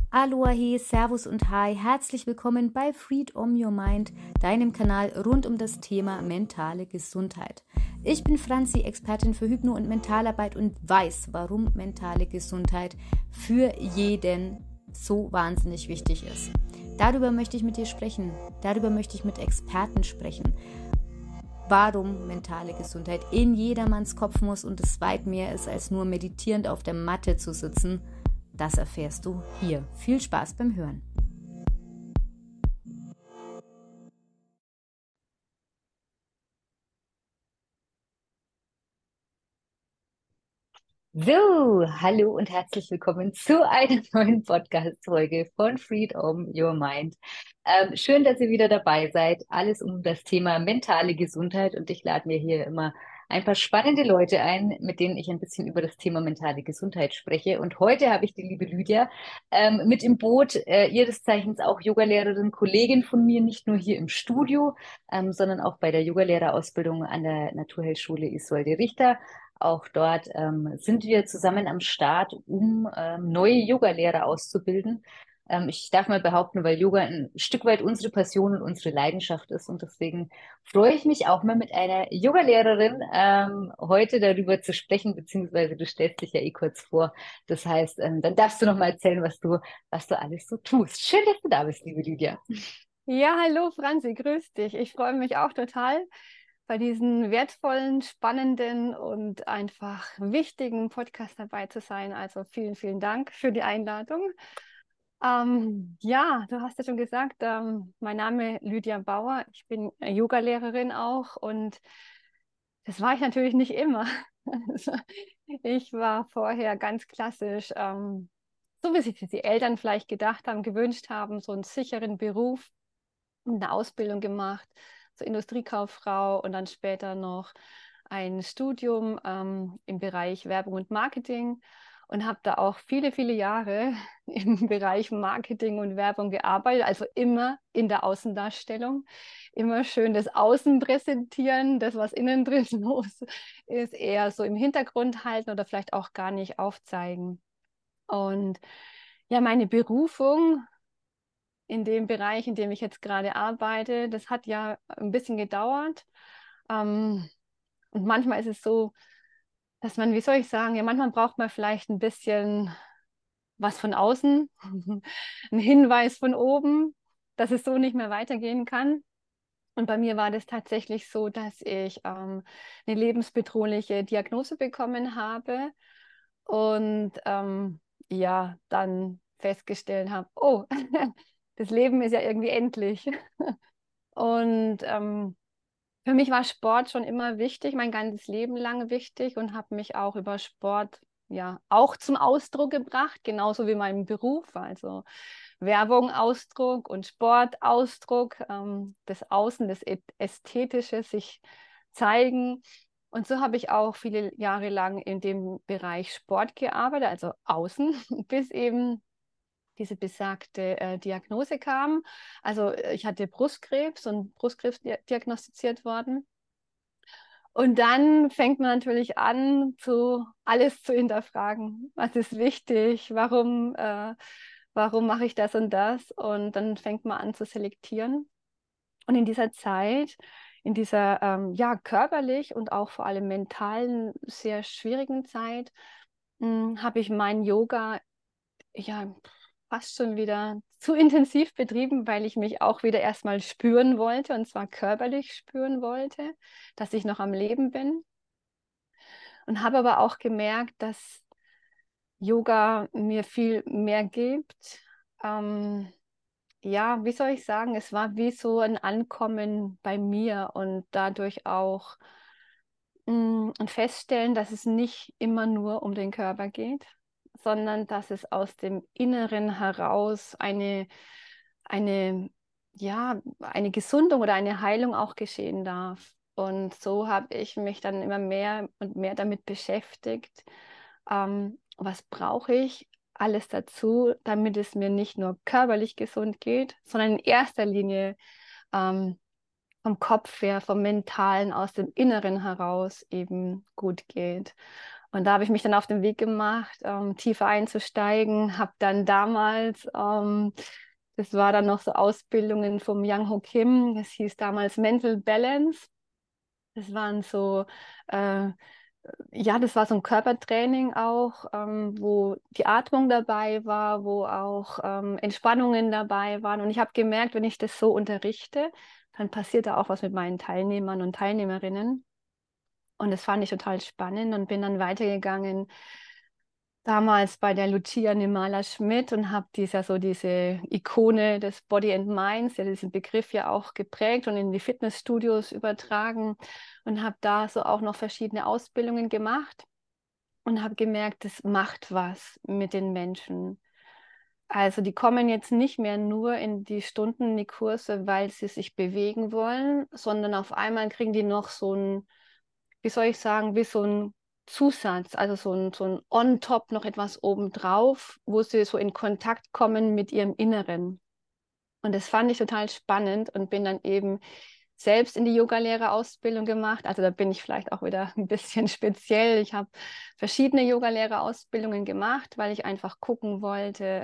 Aloha, Servus und Hi, herzlich willkommen bei Freedom Your Mind, deinem Kanal rund um das Thema mentale Gesundheit. Ich bin Franzi, Expertin für Hypno- und Mentalarbeit und weiß, warum mentale Gesundheit für jeden so wahnsinnig wichtig ist. Darüber möchte ich mit dir sprechen, darüber möchte ich mit Experten sprechen, warum mentale Gesundheit in jedermanns Kopf muss und es weit mehr ist, als nur meditierend auf der Matte zu sitzen. Das erfährst du hier. Viel Spaß beim Hören. So, hallo und herzlich willkommen zu einer neuen Podcast-Folge von Freedom Your Mind. Schön, dass ihr wieder dabei seid. Alles um das Thema mentale Gesundheit und ich lade mir hier immer ein paar spannende Leute ein, mit denen ich ein bisschen über das Thema mentale Gesundheit spreche. Und heute habe ich die liebe Lydia mit im Boot, ihres Zeichens auch Yogalehrerin, Kollegin von mir, nicht nur hier im Studio, sondern auch bei der Yogalehrerausbildung an der Naturheilschule Isolde Richter. Auch dort sind wir zusammen am Start, um neue Yoga-Lehrer auszubilden. Ich darf mal behaupten, weil Yoga ein Stück weit unsere Passion und unsere Leidenschaft ist. Und deswegen freue ich mich auch mal mit einer Yoga-Lehrerin heute darüber zu sprechen, beziehungsweise du stellst dich ja eh kurz vor. Das heißt, dann darfst du noch mal erzählen, was du alles so tust. Schön, dass du da bist, liebe Lydia. Ja, hallo Franzi, grüß dich. Ich freue mich auch total, bei diesem wertvollen, spannenden und einfach wichtigen Podcast dabei zu sein. Also vielen, vielen Dank für die Einladung. Ja, du hast ja schon gesagt, mein Name Lydia Bauer. Ich bin Yogalehrerin auch und das war ich natürlich nicht immer. Also, ich war vorher ganz klassisch, so wie sich die Eltern vielleicht gedacht haben, gewünscht haben, so einen sicheren Beruf, eine Ausbildung gemacht zur Industriekauffrau und dann später noch ein Studium im Bereich Werbung und Marketing und habe da auch viele, viele Jahre im Bereich Marketing und Werbung gearbeitet, also immer in der Außendarstellung, immer schön das Außen präsentieren, das, was innen drin los ist, eher so im Hintergrund halten oder vielleicht auch gar nicht aufzeigen. Und ja, meine Berufung in dem Bereich, in dem ich jetzt gerade arbeite, das hat ja ein bisschen gedauert. Ähm, und manchmal ist es so, dass man, wie soll ich sagen, ja, manchmal braucht man vielleicht ein bisschen was von außen, ein Hinweis von oben, dass es so nicht mehr weitergehen kann. Und bei mir war das tatsächlich so, dass ich eine lebensbedrohliche Diagnose bekommen habe und ja, dann festgestellt habe, oh, das Leben ist ja irgendwie endlich. Und für mich war Sport schon immer wichtig, mein ganzes Leben lang wichtig und habe mich auch über Sport ja auch zum Ausdruck gebracht, genauso wie mein Beruf, also Werbung Ausdruck und Sport Ausdruck, das Außen, das Ästhetische sich zeigen. Und so habe ich auch viele Jahre lang in dem Bereich Sport gearbeitet, also außen, bis eben diese besagte Diagnose kam. Also ich hatte Brustkrebs und Brustkrebs diagnostiziert worden. Und dann fängt man natürlich an, alles zu hinterfragen. Was ist wichtig? Warum mache ich das und das? Und dann fängt man an zu selektieren. Und in dieser Zeit, in dieser ja, körperlich und auch vor allem mentalen, sehr schwierigen Zeit, habe ich mein Yoga ja fast schon wieder zu intensiv betrieben, weil ich mich auch wieder erstmal spüren wollte und zwar körperlich spüren wollte, dass ich noch am Leben bin. Und habe aber auch gemerkt, dass Yoga mir viel mehr gibt. Ähm, ja, wie soll ich sagen, es war wie so ein Ankommen bei mir und dadurch auch ein Feststellen, dass es nicht immer nur um den Körper geht, sondern dass es aus dem Inneren heraus eine, ja, eine Gesundung oder eine Heilung auch geschehen darf. Und so habe ich mich dann immer mehr und mehr damit beschäftigt, was brauche ich alles dazu, damit es mir nicht nur körperlich gesund geht, sondern in erster Linie ähm, vom Kopf her, vom Mentalen, aus dem Inneren heraus eben gut geht. Und da habe ich mich dann auf den Weg gemacht, tiefer einzusteigen, habe dann damals, das war dann noch so Ausbildungen vom Young Ho Kim, das hieß damals Mental Balance. Das waren so, ja, das war so ein Körpertraining auch, wo die Atmung dabei war, wo auch Entspannungen dabei waren. Und ich habe gemerkt, wenn ich das so unterrichte, dann passiert da auch was mit meinen Teilnehmern und Teilnehmerinnen. Und das fand ich total spannend und bin dann weitergegangen, damals bei der Lucia Nemala Schmidt und habe diese Ikone des Body and Minds, ja diesen Begriff ja auch geprägt und in die Fitnessstudios übertragen und habe da so auch noch verschiedene Ausbildungen gemacht und habe gemerkt, das macht was mit den Menschen. Also die kommen jetzt nicht mehr nur in die Stunden, in die Kurse, weil sie sich bewegen wollen, sondern auf einmal kriegen die noch so ein, wie soll ich sagen, wie so ein Zusatz, also so ein On-Top, noch etwas obendrauf, wo sie so in Kontakt kommen mit ihrem Inneren. Und das fand ich total spannend und bin dann eben selbst in die Yogalehrerausbildung gemacht. Also da bin ich vielleicht auch wieder ein bisschen speziell. Ich habe verschiedene Yogalehrerausbildungen gemacht, weil ich einfach gucken wollte,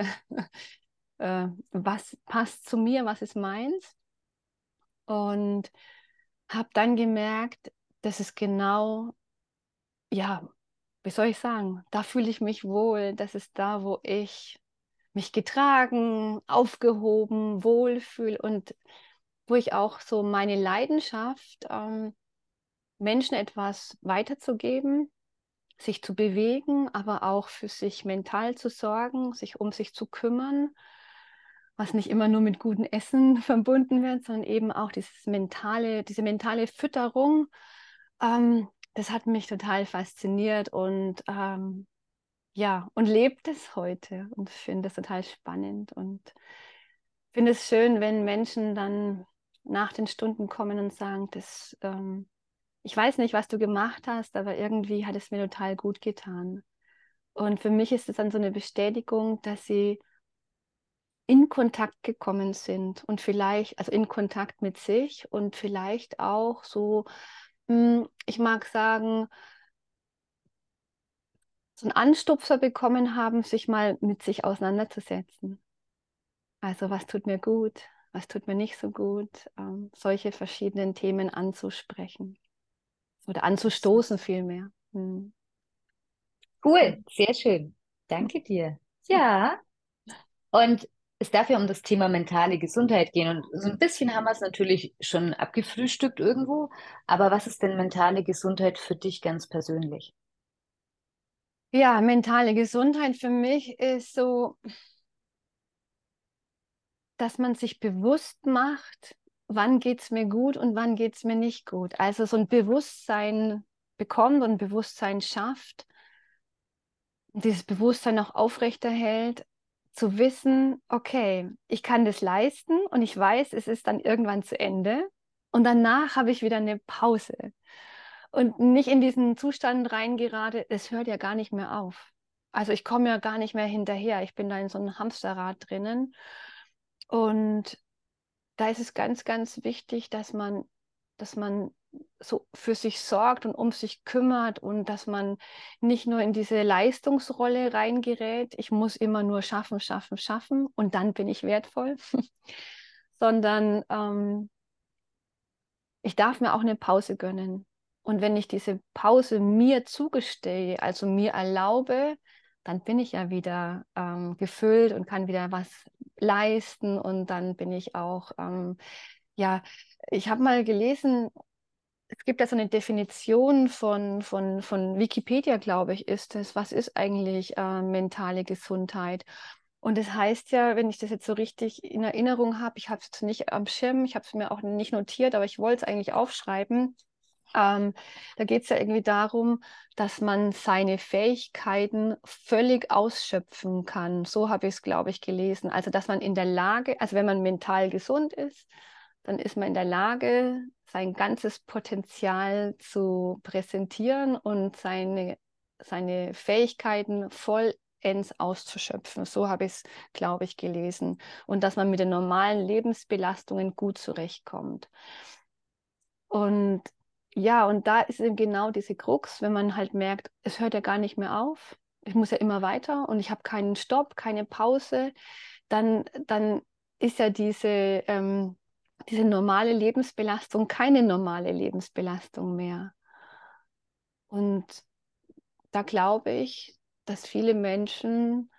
was passt zu mir, was ist meins. Und habe dann gemerkt, das ist genau, ja, wie soll ich sagen, da fühle ich mich wohl. Das ist da, wo ich mich getragen, aufgehoben, wohlfühle und wo ich auch so meine Leidenschaft, Menschen etwas weiterzugeben, sich zu bewegen, aber auch für sich mental zu sorgen, sich um sich zu kümmern, was nicht immer nur mit gutem Essen verbunden wird, sondern eben auch diese mentale Fütterung. Das hat mich total fasziniert und ja, und lebt es heute und finde es total spannend und finde es schön, wenn Menschen dann nach den Stunden kommen und sagen, ich weiß nicht, was du gemacht hast, aber irgendwie hat es mir total gut getan. Und für mich ist es dann so eine Bestätigung, dass sie in Kontakt gekommen sind und vielleicht, also in Kontakt mit sich und vielleicht auch so, ich mag sagen, so einen Anstupser bekommen haben, sich mal mit sich auseinanderzusetzen. Also was tut mir gut, was tut mir nicht so gut, solche verschiedenen Themen anzusprechen oder anzustoßen vielmehr. Cool, sehr schön. Danke dir. Ja, und es darf ja um das Thema mentale Gesundheit gehen. Und so ein bisschen haben wir es natürlich schon abgefrühstückt irgendwo. Aber was ist denn mentale Gesundheit für dich ganz persönlich? Ja, mentale Gesundheit für mich ist so, dass man sich bewusst macht, wann geht es mir gut und wann geht es mir nicht gut. Also so ein Bewusstsein bekommt und ein Bewusstsein schafft, und dieses Bewusstsein auch aufrechterhält, zu wissen, okay, ich kann das leisten und ich weiß, es ist dann irgendwann zu Ende und danach habe ich wieder eine Pause und nicht in diesen Zustand reingerate, es hört ja gar nicht mehr auf. Also ich komme ja gar nicht mehr hinterher. Ich bin da in so einem Hamsterrad drinnen und da ist es ganz, ganz wichtig, dass man so für sich sorgt und um sich kümmert und dass man nicht nur in diese Leistungsrolle reingerät, ich muss immer nur schaffen, schaffen, schaffen und dann bin ich wertvoll, sondern ich darf mir auch eine Pause gönnen. Und wenn ich diese Pause mir zugestehe, also mir erlaube, dann bin ich ja wieder gefüllt und kann wieder was leisten und dann bin ich auch ja, ich habe mal gelesen, es gibt ja so eine Definition von Wikipedia, glaube ich, ist es. Was ist eigentlich mentale Gesundheit? Und es heißt ja, wenn ich das jetzt so richtig in Erinnerung habe, ich habe es nicht am Schirm, ich habe es mir auch nicht notiert, aber ich wollte es eigentlich aufschreiben. Da geht es ja irgendwie darum, dass man seine Fähigkeiten völlig ausschöpfen kann. So habe ich es, glaube ich, gelesen. Also, dass man in der Lage, also wenn man mental gesund ist, dann ist man in der Lage, sein ganzes Potenzial zu präsentieren und seine Fähigkeiten vollends auszuschöpfen. So habe ich es, glaube ich, gelesen. Und dass man mit den normalen Lebensbelastungen gut zurechtkommt. Und ja, und da ist eben genau diese Krux, wenn man halt merkt, es hört ja gar nicht mehr auf. Ich muss ja immer weiter und ich habe keinen Stopp, keine Pause. Dann ist ja diese normale Lebensbelastung keine normale Lebensbelastung mehr. Und da glaube ich, dass viele Menschen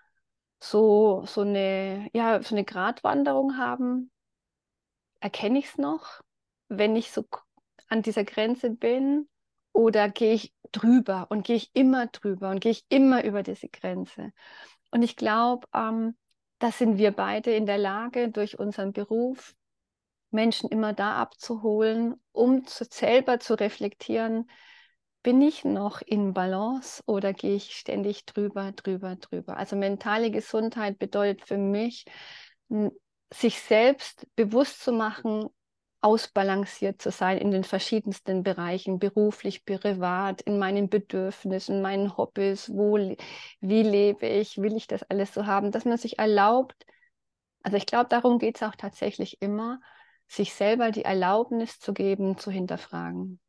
so eine Gratwanderung haben. Erkenne ich es noch, wenn ich an dieser Grenze bin, oder gehe ich drüber und gehe ich immer drüber und gehe ich immer über diese Grenze? Und ich glaube, da sind wir beide in der Lage, durch unseren Beruf Menschen immer da abzuholen, um selber zu reflektieren, bin ich noch in Balance oder gehe ich ständig drüber, drüber, drüber? Also mentale Gesundheit bedeutet für mich, n- sich selbst bewusst zu machen, ausbalanciert zu sein in den verschiedensten Bereichen, beruflich, privat, in meinen Bedürfnissen, meinen Hobbys, wie lebe ich, will ich das alles so haben, dass man sich erlaubt, also ich glaube, darum geht es auch tatsächlich immer, sich selber die Erlaubnis zu geben, zu hinterfragen.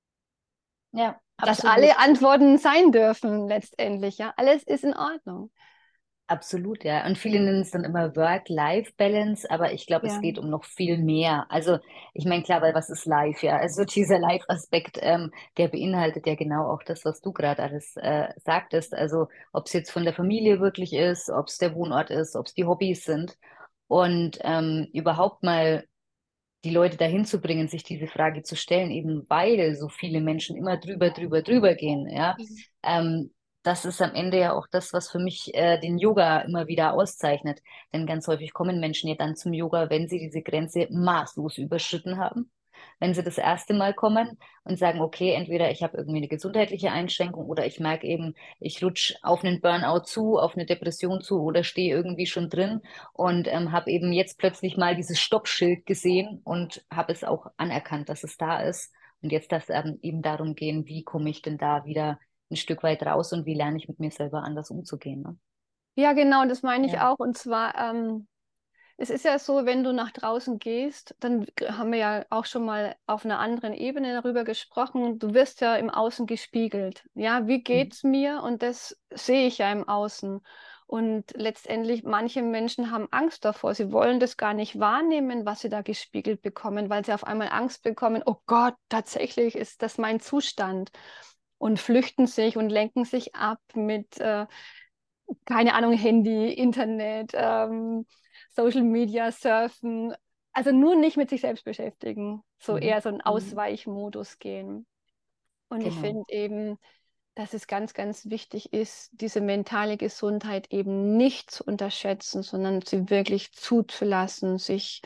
Ja, Dass absolut. alle Antworten sein dürfen letztendlich, ja. Alles ist in Ordnung. Absolut, ja. Und viele nennen es dann immer Work-Life-Balance, aber ich glaube, es Ja. geht um noch viel mehr. Also, ich meine, klar, weil was ist Life, ja? Also dieser Life-Aspekt, der beinhaltet ja genau auch das, was du gerade alles sagtest. Also, ob es jetzt von der Familie wirklich ist, ob es der Wohnort ist, ob es die Hobbys sind. Und überhaupt mal die Leute dahin zu bringen, sich diese Frage zu stellen, eben weil so viele Menschen immer drüber, drüber, drüber gehen, ja. Mhm. Ähm, Das ist am Ende ja auch das, was für mich den Yoga immer wieder auszeichnet. Denn ganz häufig kommen Menschen ja dann zum Yoga, wenn sie diese Grenze maßlos überschritten haben. Wenn sie das erste Mal kommen und sagen, okay, entweder ich habe irgendwie eine gesundheitliche Einschränkung oder ich merke eben, ich rutsche auf einen Burnout zu, auf eine Depression zu oder stehe irgendwie schon drin und habe eben jetzt plötzlich mal dieses Stoppschild gesehen und habe es auch anerkannt, dass es da ist. Und jetzt darf es eben darum gehen, wie komme ich denn da wieder ein Stück weit raus und wie lerne ich mit mir selber anders umzugehen. Ne? Ja, genau, das meine ich Ja. auch. Und zwar, es ist ja so, wenn du nach draußen gehst, dann haben wir ja auch schon mal auf einer anderen Ebene darüber gesprochen. Du wirst ja im Außen gespiegelt. Ja, wie Mhm. geht's mir? Und das sehe ich ja im Außen. Und letztendlich, manche Menschen haben Angst davor. Sie wollen das gar nicht wahrnehmen, was sie da gespiegelt bekommen, weil sie auf einmal Angst bekommen, oh Gott, tatsächlich ist das mein Zustand. Und flüchten sich und lenken sich ab mit keine Ahnung, Handy, Internet, Social Media, Surfen. Also nur nicht mit sich selbst beschäftigen, so Mhm. eher so einen Mhm. Ausweichmodus gehen. Und ich Genau. finde eben, dass es ganz, ganz wichtig ist, diese mentale Gesundheit eben nicht zu unterschätzen, sondern sie wirklich zuzulassen, sich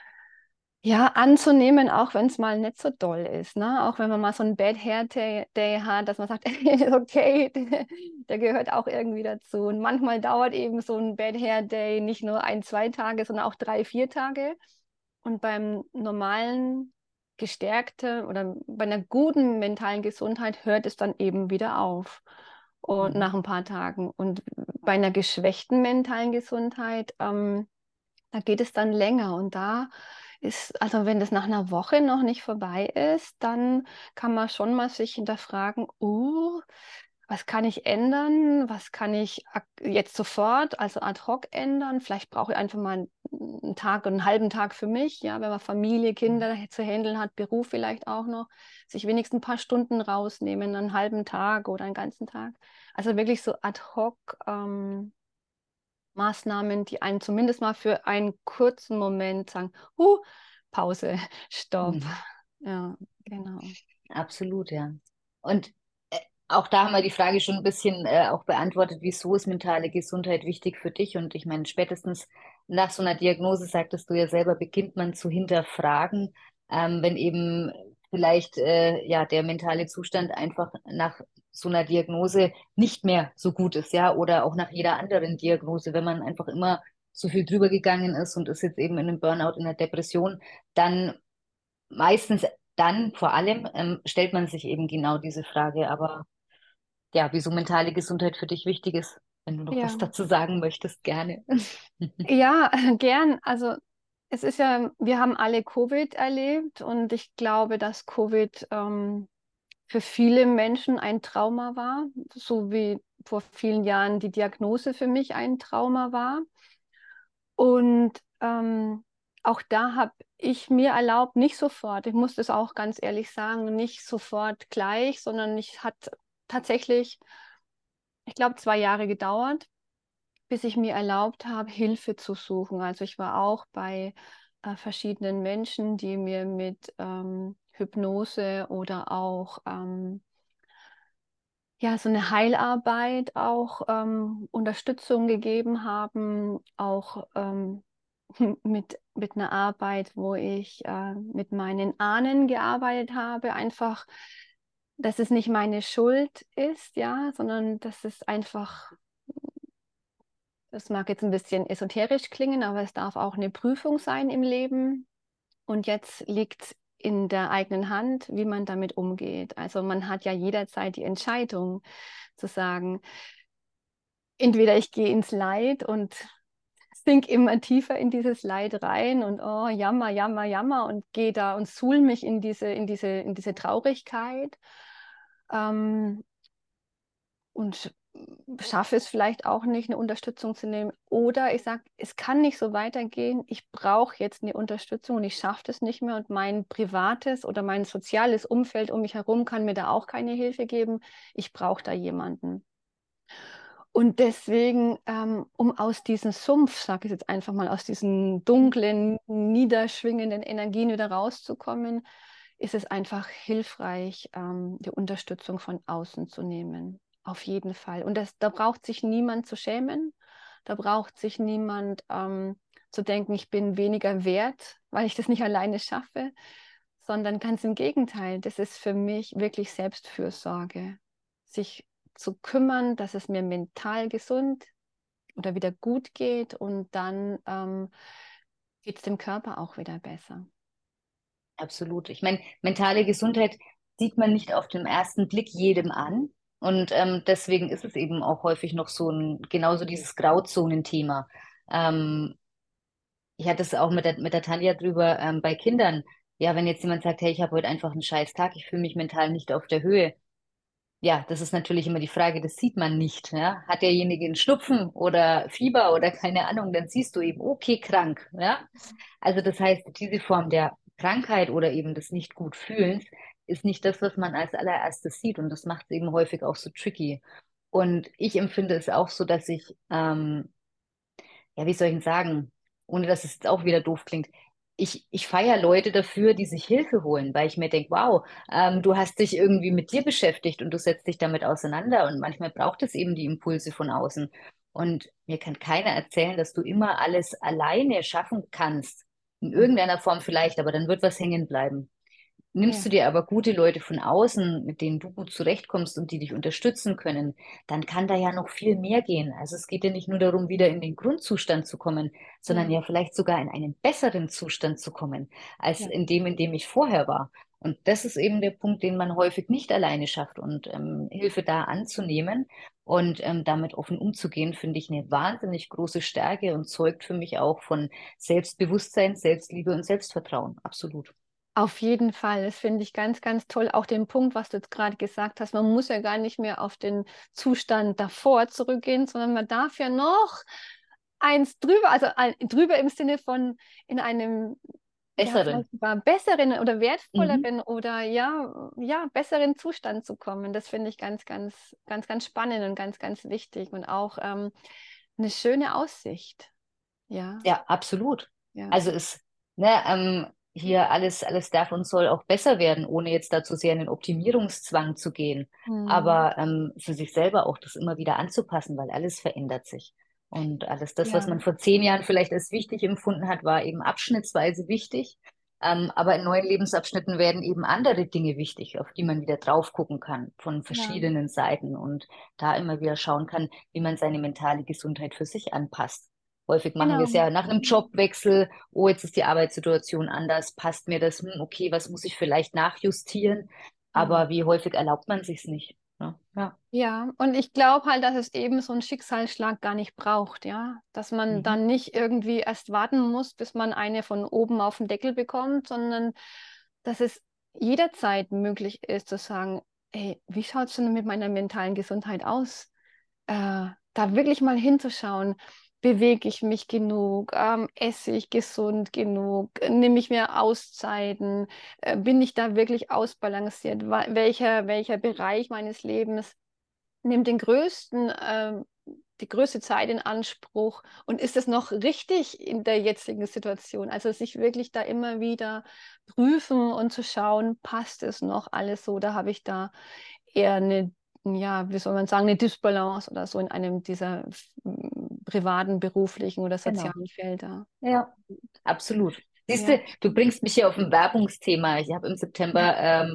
ja, anzunehmen, auch wenn es mal nicht so doll ist, ne? Auch wenn man mal so einen Bad Hair Day hat, dass man sagt, okay, der gehört auch irgendwie dazu. Und manchmal dauert eben so ein Bad Hair Day nicht nur ein, zwei Tage, sondern auch drei, vier Tage. Und beim normalen, gestärkten oder bei einer guten mentalen Gesundheit hört es dann eben wieder auf. Und Mhm. nach ein paar Tagen. Und bei einer geschwächten mentalen Gesundheit, da geht es dann länger und da ist, also wenn das nach einer Woche noch nicht vorbei ist, dann kann man schon mal sich hinterfragen, was kann ich ändern? Was kann ich jetzt sofort, also ad hoc ändern? Vielleicht brauche ich einfach mal einen Tag, einen halben Tag für mich, ja, wenn man Familie, Mhm. Kinder zu handeln hat, Beruf vielleicht auch noch, sich wenigstens ein paar Stunden rausnehmen, einen halben Tag oder einen ganzen Tag. Also wirklich so ad hoc. Maßnahmen, die einen zumindest mal für einen kurzen Moment sagen, Pause, Stopp. Mhm. Ja, genau. Absolut, ja. Und auch da haben wir die Frage schon ein bisschen auch beantwortet, wieso ist mentale Gesundheit wichtig für dich? Und ich meine, spätestens nach so einer Diagnose, sagtest du ja selber, beginnt man zu hinterfragen, wenn eben vielleicht ja der mentale Zustand einfach nach so einer Diagnose nicht mehr so gut ist, ja, oder auch nach jeder anderen Diagnose, wenn man einfach immer so viel drüber gegangen ist und ist jetzt eben in einem Burnout, in einer Depression, dann meistens dann vor allem stellt man sich eben genau diese Frage, aber ja, wieso mentale Gesundheit für dich wichtig ist, wenn du noch was Ja, dazu sagen möchtest, gerne. ja, gern. Also Es ist ja, wir haben alle Covid erlebt und ich glaube, dass Covid für viele Menschen ein Trauma war, so wie vor vielen Jahren die Diagnose für mich ein Trauma war. Und auch da habe ich mir erlaubt, nicht sofort, ich muss das auch ganz ehrlich sagen, nicht sofort gleich, sondern ich hat tatsächlich, ich glaube, 2 Jahre gedauert, bis ich mir erlaubt habe, Hilfe zu suchen. Also ich war auch bei verschiedenen Menschen, die mir mit Hypnose oder auch ja, so eine Heilarbeit auch Unterstützung gegeben haben, auch mit einer Arbeit, wo ich mit meinen Ahnen gearbeitet habe, einfach, dass es nicht meine Schuld ist, ja, sondern dass es einfach, das mag jetzt ein bisschen esoterisch klingen, aber es darf auch eine Prüfung sein im Leben. Und jetzt liegt es in der eigenen Hand, wie man damit umgeht. Also man hat ja jederzeit die Entscheidung zu sagen, entweder ich gehe ins Leid und sink immer tiefer in dieses Leid rein und oh, jammer, jammer, jammer und gehe da und suhl mich in diese Traurigkeit. Ähm, und schaffe es vielleicht auch nicht, eine Unterstützung zu nehmen. Oder ich sage, es kann nicht so weitergehen. Ich brauche jetzt eine Unterstützung und ich schaffe das nicht mehr. Und mein privates oder mein soziales Umfeld um mich herum kann mir da auch keine Hilfe geben. Ich brauche da jemanden. Und deswegen, um aus diesem Sumpf, sage ich jetzt einfach mal, aus diesen dunklen, niederschwingenden Energien wieder rauszukommen, ist es einfach hilfreich, die Unterstützung von außen zu nehmen. Auf jeden Fall. Und da braucht sich niemand zu schämen. Da braucht sich niemand zu denken, ich bin weniger wert, weil ich das nicht alleine schaffe, sondern ganz im Gegenteil. Das ist für mich wirklich Selbstfürsorge, sich zu kümmern, dass es mir mental gesund oder wieder gut geht und dann geht es dem Körper auch wieder besser. Absolut. Ich meine, mentale Gesundheit sieht man nicht auf den ersten Blick jedem an. Und deswegen ist es eben auch häufig noch so genauso dieses Grauzonenthema. Ähm, Ich hatte es auch mit der Tanja drüber bei Kindern. Ja, wenn jetzt jemand sagt, hey, ich habe heute einfach einen scheiß Tag, ich fühle mich mental nicht auf der Höhe. Ja, das ist natürlich immer die Frage, das sieht man nicht. Ja? Hat derjenige einen Schnupfen oder Fieber oder keine Ahnung, dann siehst du eben, okay, krank. Ja? Also das heißt, diese Form der Krankheit oder eben des nicht gut Fühlens ist nicht das, was man als allererstes sieht und das macht es eben häufig auch so tricky. Und ich empfinde es auch so, dass ich ja, wie soll ich denn sagen, ohne dass es jetzt auch wieder doof klingt. Ich feiere Leute dafür, die sich Hilfe holen, weil ich mir denke, wow, du hast dich irgendwie mit dir beschäftigt und du setzt dich damit auseinander und manchmal braucht es eben die Impulse von außen. Und mir kann keiner erzählen, dass du immer alles alleine schaffen kannst. In Mhm. irgendeiner Form vielleicht, aber dann wird was hängen bleiben. Nimmst du Ja, dir aber gute Leute von außen, mit denen du gut zurechtkommst und die dich unterstützen können, dann kann da ja noch viel mehr gehen. Also es geht ja nicht nur darum, wieder in den Grundzustand zu kommen, sondern ja, ja vielleicht sogar in einen besseren Zustand zu kommen, als ja. in dem ich vorher war. Und das ist eben der Punkt, den man häufig nicht alleine schafft. Und Hilfe da anzunehmen und damit offen umzugehen, finde ich eine wahnsinnig große Stärke und zeugt für mich auch von Selbstbewusstsein, Selbstliebe und Selbstvertrauen. Absolut. Auf jeden Fall. Das finde ich ganz, ganz toll. Auch den Punkt, was du jetzt gerade gesagt hast, man muss ja gar nicht mehr auf den Zustand davor zurückgehen, sondern man darf ja noch eins drüber, also drüber im Sinne von in einem ja, Besseren. vielleicht sogar besseren oder Mhm. wertvolleren oder ja, ja, besseren Zustand zu kommen. Das finde ich ganz, ganz, ganz, ganz spannend und ganz, ganz wichtig und auch eine schöne Aussicht. Ja, Ja, absolut. ja. Also ne, hier alles darf und soll auch besser werden, ohne jetzt dazu sehr in den Optimierungszwang zu gehen. Hm. Aber für sich selber auch das immer wieder anzupassen, weil alles verändert sich. Und alles das, was Ja, man vor 10 Jahren vielleicht als wichtig empfunden hat, war eben abschnittsweise wichtig. Aber in neuen Lebensabschnitten werden eben andere Dinge wichtig, auf die man wieder drauf gucken kann, von ja, verschiedenen Seiten und da immer wieder schauen kann, wie man seine mentale Gesundheit für sich anpasst. Häufig machen wir es genau. ja nach einem Jobwechsel. Oh, jetzt ist die Arbeitssituation anders. Passt mir das? Okay, was muss ich vielleicht nachjustieren? Hm. Aber wie häufig erlaubt man sich's nicht? Ne? Ja. Ja, und ich glaube halt, dass es eben so einen Schicksalsschlag gar nicht braucht, ja. Dass man Mhm. dann nicht irgendwie erst warten muss, bis man eine von oben auf den Deckel bekommt, sondern dass es jederzeit möglich ist zu sagen, ey, wie schaut es denn mit meiner mentalen Gesundheit aus? Da wirklich mal hinzuschauen, bewege ich mich genug, esse ich gesund genug, nehme ich mir Auszeiten, bin ich da wirklich ausbalanciert, welcher Bereich meines Lebens nimmt die größte Zeit in Anspruch und ist es noch richtig in der jetzigen Situation? Also sich wirklich da immer wieder prüfen und zu schauen, passt es noch alles so? Da habe ich da eher eine, ja, wie soll man sagen, eine Dysbalance oder so in einem dieser privaten, beruflichen oder Genau. sozialen Felder. Ja. Absolut. Siehst Ja, du, du bringst mich hier auf ein Werbungsthema. Ich habe im September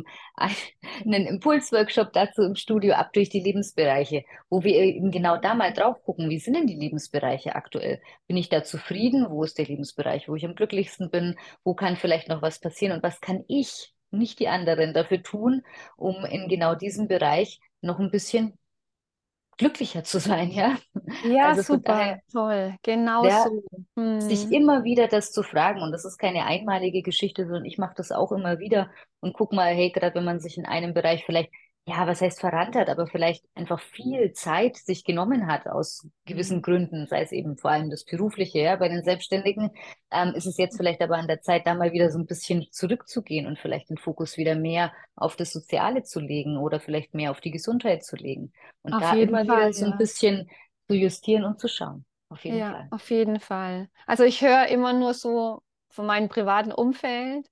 einen Impulsworkshop dazu im Studio ab durch die Lebensbereiche, wo wir eben genau da mal drauf gucken, wie sind denn die Lebensbereiche aktuell? Bin ich da zufrieden? Wo ist der Lebensbereich, wo ich am glücklichsten bin? Wo kann vielleicht noch was passieren? Und was kann ich, nicht die anderen, dafür tun, um in genau diesem Bereich noch ein bisschen glücklicher zu sein, ja? ja, Also von daher, super, toll, genau ja, so. sich Hm. immer wieder das zu fragen. Und das ist keine einmalige Geschichte, sondern ich mache das auch immer wieder und guck mal, hey, gerade wenn man sich in einem Bereich vielleicht, ja, was heißt verrannt hat, aber vielleicht einfach viel Zeit sich genommen hat aus gewissen Gründen, sei es eben vor allem das Berufliche, ja, bei den Selbstständigen, ist es jetzt vielleicht aber an der Zeit, da mal wieder so ein bisschen zurückzugehen und vielleicht den Fokus wieder mehr auf das Soziale zu legen oder vielleicht mehr auf die Gesundheit zu legen und Auf da jeden immer Fall, wieder so ein ja. bisschen zu justieren und zu schauen. Auf jeden Ja, Fall. auf jeden Fall. Also ich höre immer nur so von meinem privaten Umfeld,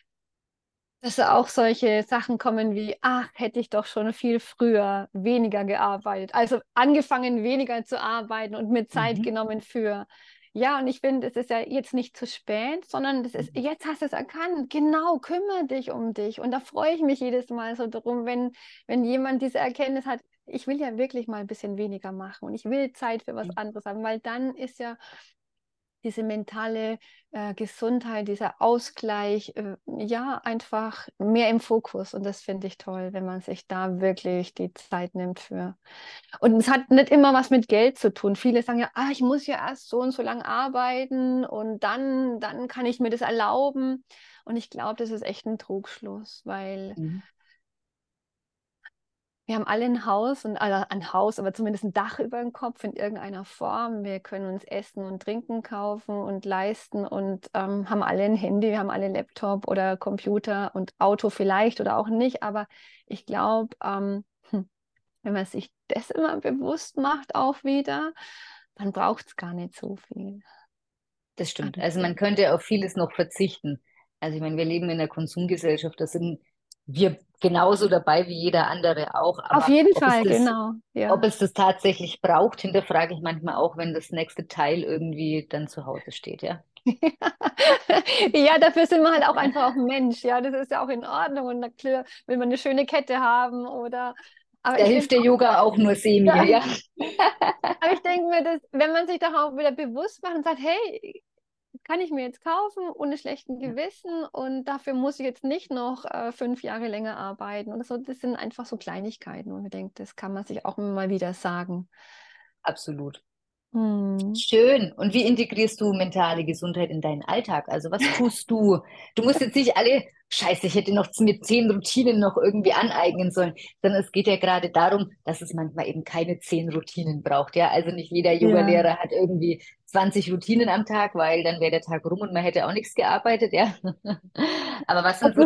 dass da auch solche Sachen kommen wie, ach, hätte ich doch schon viel früher weniger gearbeitet. Also angefangen weniger zu arbeiten und mir Zeit Mhm. genommen für. Ja, und ich finde, es ist ja jetzt nicht zu spät, sondern es ist, Mhm. jetzt hast du es erkannt. Genau, kümmere dich um dich. Und da freue ich mich jedes Mal so drum, wenn jemand diese Erkenntnis hat, ich will ja wirklich mal ein bisschen weniger machen und ich will Zeit für was anderes haben, weil dann ist ja diese mentale Gesundheit, dieser Ausgleich, ja, einfach mehr im Fokus. Und das finde ich toll, wenn man sich da wirklich die Zeit nimmt für. Und es hat nicht immer was mit Geld zu tun. Viele sagen ja, ah, ich muss ja erst so und so lang arbeiten und dann kann ich mir das erlauben. Und ich glaube, das ist echt ein Trugschluss, weil Mhm. wir haben alle ein Haus und also ein Haus, aber zumindest ein Dach über dem Kopf in irgendeiner Form. Wir können uns Essen und Trinken kaufen und leisten und haben alle ein Handy, wir haben alle Laptop oder Computer und Auto vielleicht oder auch nicht. Aber ich glaube, wenn man sich das immer bewusst macht, auch wieder, dann braucht es gar nicht so viel. Das stimmt. Also Also, man könnte auf vieles noch verzichten. Also ich meine, wir leben in einer Konsumgesellschaft, da sind wir genauso dabei wie jeder andere auch. auf Aber jeden Fall, genau. ob Ja. es das tatsächlich braucht, hinterfrage ich manchmal auch, wenn das nächste Teil irgendwie dann zu Hause steht, ja. Ja, dafür sind wir halt auch einfach auch Mensch. Ja, das ist ja auch in Ordnung. Und klar will man eine schöne Kette haben oder. Aber Da ich hilft finde der auch, Yoga auch nur semi, ja, ja. aber ich denke mir, dass, wenn man sich doch auch wieder bewusst macht und sagt, hey, kann ich mir jetzt kaufen ohne schlechten Gewissen und dafür muss ich jetzt nicht noch 5 Jahre länger arbeiten oder so. Das sind einfach so Kleinigkeiten und ich denke, das kann man sich auch immer mal wieder sagen. Absolut. Hm. Schön. Und wie integrierst du mentale Gesundheit in deinen Alltag? Also was tust du? Du musst jetzt nicht alle, scheiße, ich hätte noch mir 10 Routinen noch irgendwie aneignen sollen, sondern es geht ja gerade darum, dass es manchmal eben keine 10 Routinen braucht. Ja, also nicht jeder Ja. Yogalehrer hat irgendwie 20 Routinen am Tag, weil dann wäre der Tag rum und man hätte auch nichts gearbeitet. Ja, aber was sind so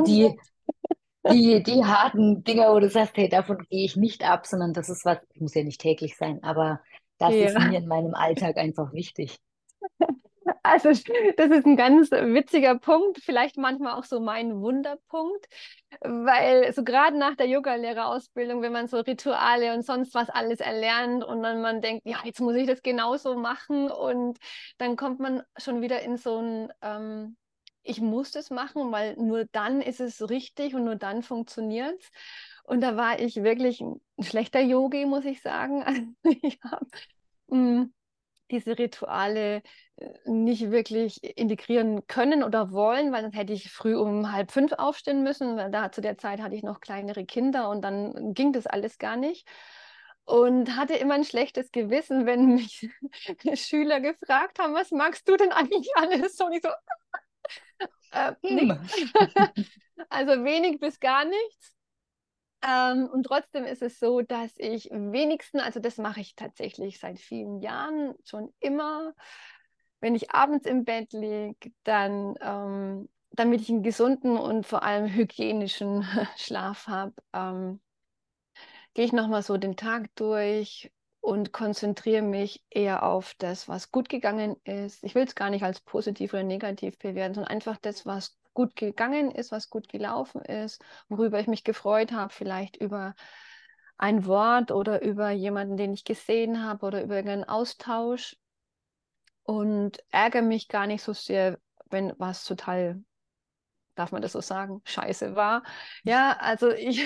die harten Dinger, wo du sagst, hey, davon gehe ich nicht ab, sondern das ist was, muss ja nicht täglich sein, aber das ist mir Ja. in meinem Alltag einfach wichtig. Also das ist ein ganz witziger Punkt, vielleicht manchmal auch so mein Wunderpunkt, weil so gerade nach der Yogalehrerausbildung, wenn man so Rituale und sonst was alles erlernt und dann man denkt, ja, jetzt muss ich das genauso machen und dann kommt man schon wieder in so ein, ich muss das machen, weil nur dann ist es richtig und nur dann funktioniert es. Und da war ich wirklich ein schlechter Yogi, muss ich sagen. Also ich hab, diese Rituale nicht wirklich integrieren können oder wollen, weil dann hätte ich früh um 4:30 aufstehen müssen, weil da zu der Zeit hatte ich noch kleinere Kinder und dann ging das alles gar nicht. Und hatte immer ein schlechtes Gewissen, wenn mich Schüler gefragt haben, was magst du denn eigentlich alles? Und ich so, nichts. Hm. Also wenig bis gar nichts. Und trotzdem ist es so, dass ich wenigstens, also das mache ich tatsächlich seit vielen Jahren schon immer, wenn ich abends im Bett liege, dann, damit ich einen gesunden und vor allem hygienischen Schlaf habe, gehe ich nochmal so den Tag durch und konzentriere mich eher auf das, was gut gegangen ist. Ich will es gar nicht als positiv oder negativ bewerten, sondern einfach das, was gut gegangen ist, was gut gelaufen ist, worüber ich mich gefreut habe, vielleicht über ein Wort oder über jemanden, den ich gesehen habe oder über irgendeinen Austausch und ärgere mich gar nicht so sehr, wenn was total, darf man das so sagen, scheiße war. Ja, also ich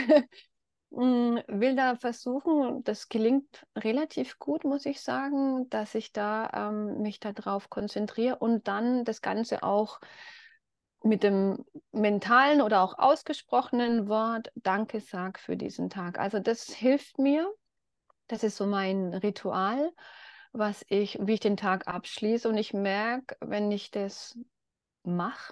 will da versuchen, das gelingt relativ gut, muss ich sagen, dass ich da mich darauf konzentriere und dann das Ganze auch mit dem mentalen oder auch ausgesprochenen Wort Danke sag für diesen Tag. Also das hilft mir. Das ist so mein Ritual, wie ich den Tag abschließe. Und ich merke, wenn ich das mache,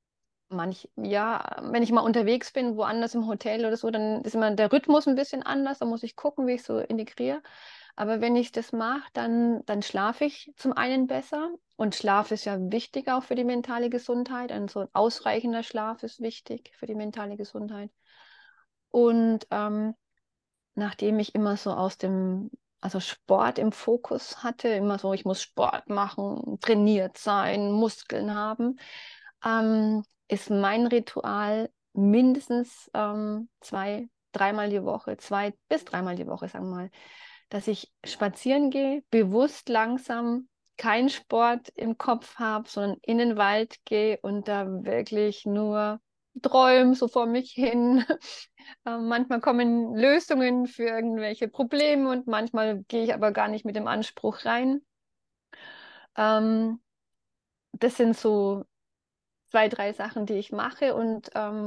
ja, wenn ich mal unterwegs bin, woanders im Hotel oder so, dann ist immer der Rhythmus ein bisschen anders. Da muss ich gucken, wie ich so integriere. Aber wenn ich das mache, dann schlafe ich zum einen besser. Und Schlaf ist ja wichtig auch für die mentale Gesundheit. Ein so ausreichender Schlaf ist wichtig für die mentale Gesundheit. Und nachdem ich immer so also Sport im Fokus hatte, immer so, ich muss Sport machen, trainiert sein, Muskeln haben, ist mein Ritual mindestens dreimal die Woche, 2 bis 3-mal die Woche, sagen wir mal, dass ich spazieren gehe, bewusst langsam, keinen Sport im Kopf habe, sondern in den Wald gehe und da wirklich nur träume so vor mich hin. Manchmal kommen Lösungen für irgendwelche Probleme und manchmal gehe ich aber gar nicht mit dem Anspruch rein. Ähm, Das sind so 2, 3 Sachen, die ich mache und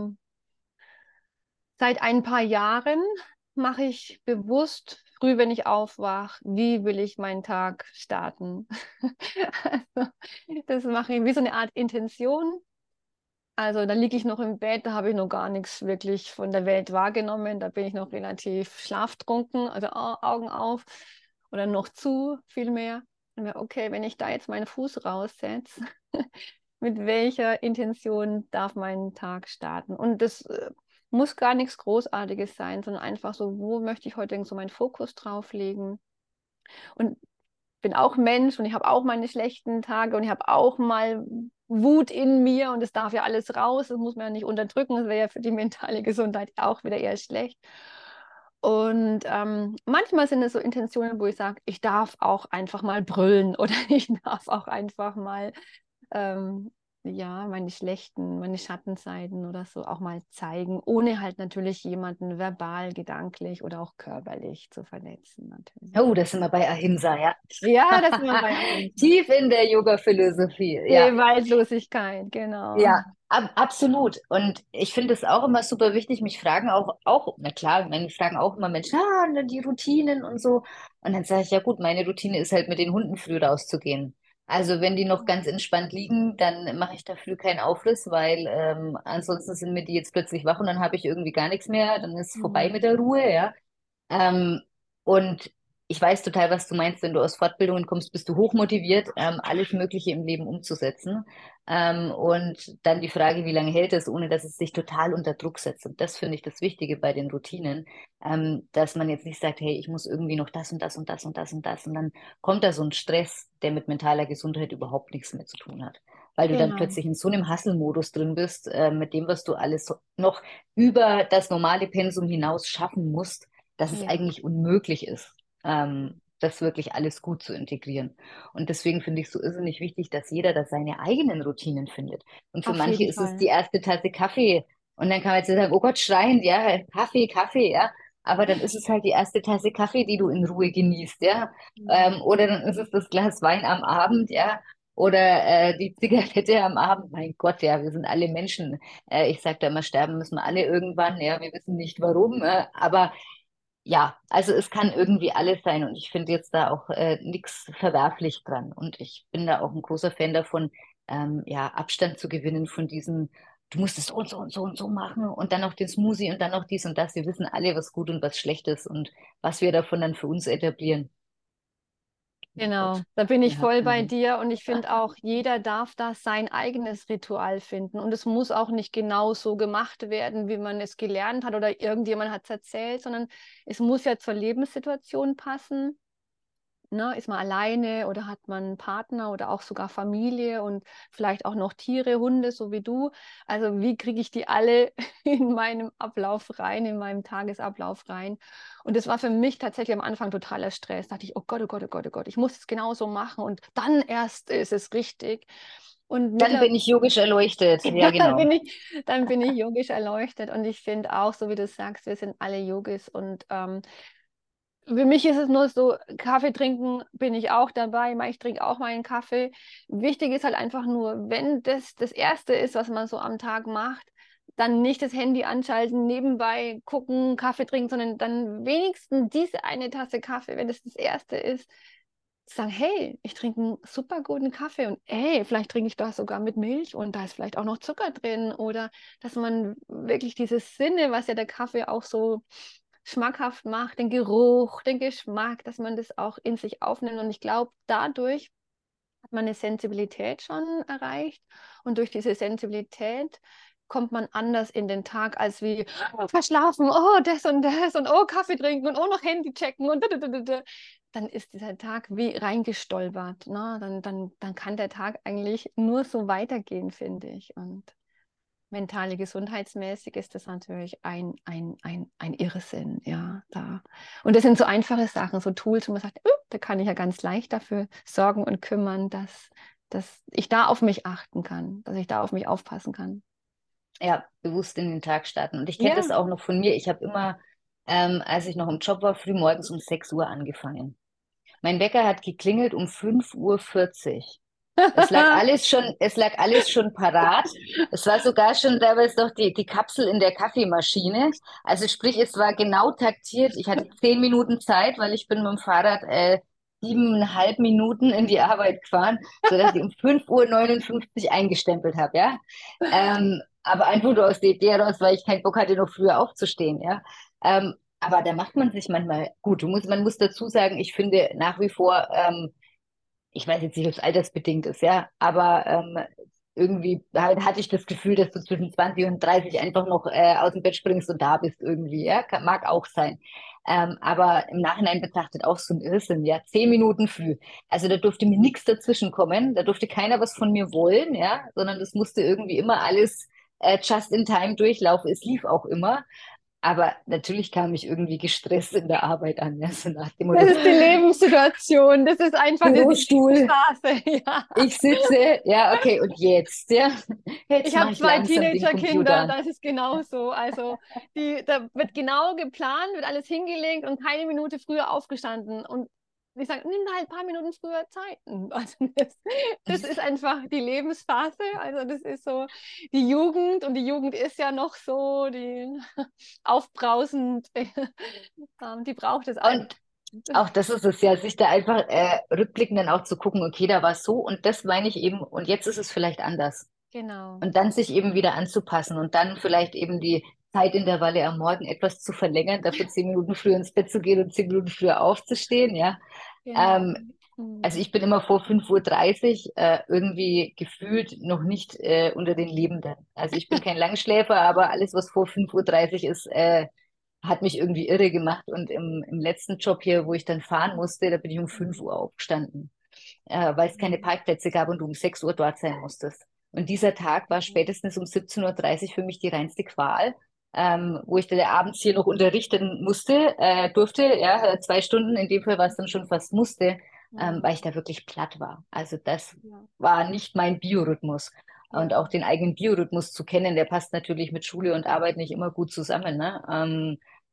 seit ein paar Jahren mache ich bewusst früh, wenn ich aufwache, wie will ich meinen Tag starten. Also, das mache ich wie so eine Art Intention. Also da liege ich noch im Bett, da habe ich noch gar nichts wirklich von der Welt wahrgenommen. Da bin ich noch relativ schlaftrunken, also Augen auf oder noch zu, vielmehr. Und mir, okay, wenn ich da jetzt meinen Fuß raussetze, mit welcher Intention darf mein Tag starten? Und das muss gar nichts Großartiges sein, sondern einfach so, wo möchte ich heute so meinen Fokus drauf legen? Und bin auch Mensch und ich habe auch meine schlechten Tage und ich habe auch mal Wut in mir und es darf ja alles raus, das muss man ja nicht unterdrücken, das wäre ja für die mentale Gesundheit auch wieder eher schlecht. Und manchmal sind es so Intentionen, wo ich sage, ich darf auch einfach mal brüllen oder ich darf auch einfach mal ähm, ja, meine Schattenseiten oder so auch mal zeigen, ohne halt natürlich jemanden verbal, gedanklich oder auch körperlich zu verletzen, natürlich. Oh, das sind wir bei Ahimsa, ja. Ja, das sind wir bei Ahimsa. Tief in der Yoga-Philosophie, ja. Gewaltlosigkeit, genau. Ja, absolut. Und ich finde es auch immer super wichtig. Mich fragen auch, na klar, mich fragen auch immer Menschen, die Routinen und so. Und dann sage ich, ja gut, meine Routine ist halt mit den Hunden früh rauszugehen. Also wenn die noch ganz entspannt liegen, dann mache ich da früh keinen Aufriss, weil ansonsten sind mir die jetzt plötzlich wach und dann habe ich irgendwie gar nichts mehr. Dann ist vorbei Mhm. mit der Ruhe, ja. Ähm, und ich weiß total, was du meinst, wenn du aus Fortbildungen kommst, bist du hochmotiviert, alles Mögliche im Leben umzusetzen. Und dann die Frage, wie lange hält es, ohne dass es sich total unter Druck setzt. Und das finde ich das Wichtige bei den Routinen, dass man jetzt nicht sagt, hey, ich muss irgendwie noch das und das und das und das und das. Und dann kommt da so ein Stress, der mit mentaler Gesundheit überhaupt nichts mehr zu tun hat. Weil du dann Genau, plötzlich in so einem Hustle-Modus drin bist, mit dem, was du alles so noch über das normale Pensum hinaus schaffen musst, dass es ja, eigentlich unmöglich ist, das wirklich alles gut zu integrieren. Und deswegen finde ich es so irrsinnig wichtig, dass jeder da seine eigenen Routinen findet. Und für auf manche jeden ist es Fall. die erste Tasse Kaffee. Und dann kann man jetzt sagen, oh Gott, schreiend, ja, Kaffee, Kaffee, ja. aber dann ist es halt die erste Tasse Kaffee, die du in Ruhe genießt, ja. Mhm. Oder dann ist es das Glas Wein am Abend, ja. Oder die Zigarette am Abend. Mein Gott, ja, wir sind alle Menschen. Ich sage da immer, sterben müssen wir alle irgendwann, ja. Wir wissen nicht warum, aber ja, also es kann irgendwie alles sein und ich finde jetzt da auch nichts verwerflich dran. Und ich bin da auch ein großer Fan davon, ja, Abstand zu gewinnen von diesem, du musst es so und so und so und so machen und dann noch den Smoothie und dann noch dies und das. Wir wissen alle, was gut und was schlecht ist und was wir davon dann für uns etablieren. Oh Genau, Gott, da bin ich ja, voll bei also. dir und ich finde auch, jeder darf da sein eigenes Ritual finden und es muss auch nicht genau so gemacht werden, wie man es gelernt hat oder irgendjemand hat es erzählt, sondern es muss ja zur Lebenssituation passen. Ne, ist man alleine oder hat man einen Partner oder auch sogar Familie und vielleicht auch noch Tiere, Hunde, so wie du? Also wie kriege ich die alle in meinem Ablauf rein, in meinem Tagesablauf rein? Und das war für mich tatsächlich am Anfang totaler Stress. Da dachte ich, oh Gott, oh Gott, oh Gott, oh Gott, ich muss es genauso machen und dann erst ist es richtig. Und Dann mittlerweile bin ich yogisch erleuchtet. Ja, dann genau. bin ich yogisch erleuchtet und ich finde auch, so wie du sagst, wir sind alle Yogis und für mich ist es nur so, Kaffee trinken bin ich auch dabei, ich trinke auch meinen Kaffee. Wichtig ist halt einfach nur, wenn das das Erste ist, was man so am Tag macht, dann nicht das Handy anschalten, nebenbei gucken, Kaffee trinken, sondern dann wenigstens diese eine Tasse Kaffee, wenn das das Erste ist, sagen, hey, ich trinke einen super guten Kaffee und hey, vielleicht trinke ich das sogar mit Milch und da ist vielleicht auch noch Zucker drin oder dass man wirklich dieses Sinne, was ja der Kaffee auch so schmackhaft macht, den Geruch, den Geschmack, dass man das auch in sich aufnimmt und ich glaube, dadurch hat man eine Sensibilität schon erreicht und durch diese Sensibilität kommt man anders in den Tag als wie verschlafen, oh, das und oh, Kaffee trinken und oh, noch Handy checken und da. Dann ist dieser Tag wie reingestolpert. Ne? Dann kann der Tag eigentlich nur so weitergehen, finde ich. Und mentale gesundheitsmäßig ist das natürlich ein Irrsinn, ja, da. Und das sind so einfache Sachen, so Tools, wo man sagt, da kann ich ja ganz leicht dafür sorgen und kümmern, dass ich da auf mich achten kann, dass ich da auf mich aufpassen kann. Ja, bewusst in den Tag starten. Und ich kenne das Ja. auch noch von mir. Ich habe immer, als ich noch im Job war, früh morgens um 6 Uhr angefangen. Mein Wecker hat geklingelt um 5:40 Uhr. Es lag alles schon parat. Es war sogar schon teilweise noch die Kapsel in der Kaffeemaschine. Also sprich, es war genau taktiert. Ich hatte 10 Minuten Zeit, weil ich bin mit dem Fahrrad 7,5 Minuten in die Arbeit gefahren, sodass ich um 5:59 Uhr eingestempelt habe, ja. Aber einfach nur aus der Idee heraus, weil ich keinen Bock hatte, noch früher aufzustehen, ja. Aber da macht man sich manchmal gut. Man muss dazu sagen, ich finde nach wie vor, ich weiß jetzt nicht, ob es altersbedingt ist, ja, aber irgendwie hatte ich das Gefühl, dass du zwischen 20 und 30 einfach noch aus dem Bett springst und da bist irgendwie, ja, mag auch sein. Aber im Nachhinein betrachtet auch so ein Irrsinn, ja, 10 Minuten früh. Also da durfte mir nichts dazwischen kommen, da durfte keiner was von mir wollen, ja, sondern das musste irgendwie immer alles just in time durchlaufen. Es lief auch immer. Aber natürlich kam ich irgendwie gestresst in der Arbeit an, ja, so nach dem Das Motto, ist die Lebenssituation, das ist einfach diese Bürostuhl, Lebensphase, ja. ich sitze, ja, okay, und jetzt, ja, Ich jetzt habe mache ich zwei langsam den Computer Teenager-Kinder, an. da ist es genauso. Also da wird genau geplant, wird alles hingelegt und keine Minute früher aufgestanden. Und ich sage, nimm da halt ein paar Minuten früher Zeit. Also das ist einfach die Lebensphase. Also das ist so die Jugend und die Jugend ist ja noch so die aufbrausend. Die braucht es einfach. Und auch das ist es ja, sich da einfach rückblickend dann auch zu gucken, okay, da war es so und das meine ich eben, und jetzt ist es vielleicht anders. Genau. Und dann sich eben wieder anzupassen und dann vielleicht eben die Zeitintervalle am Morgen etwas zu verlängern, dafür 10 Minuten früher ins Bett zu gehen und 10 Minuten früher aufzustehen, ja. Genau. Ähm, also Mhm. ich bin immer vor 5:30 Uhr irgendwie gefühlt noch nicht unter den Lebenden. Also ich bin kein Langschläfer, aber alles, was vor 5:30 Uhr ist, hat mich irgendwie irre gemacht. Und im letzten Job hier, wo ich dann fahren musste, da bin ich um 5 Mhm. Uhr aufgestanden, weil es keine Parkplätze gab und du um 6 Uhr dort sein musstest. Und dieser Tag war spätestens um 17:30 Uhr für mich die reinste Qual, wo ich dann abends hier noch unterrichten musste, durfte, ja, 2 Stunden, in dem Fall war es dann schon fast musste, weil ich Mhm. da wirklich platt war. Also das Ja. war nicht mein Biorhythmus. Und Ja. auch den eigenen Biorhythmus zu kennen, der passt natürlich mit Schule und Arbeit nicht immer gut zusammen, ne?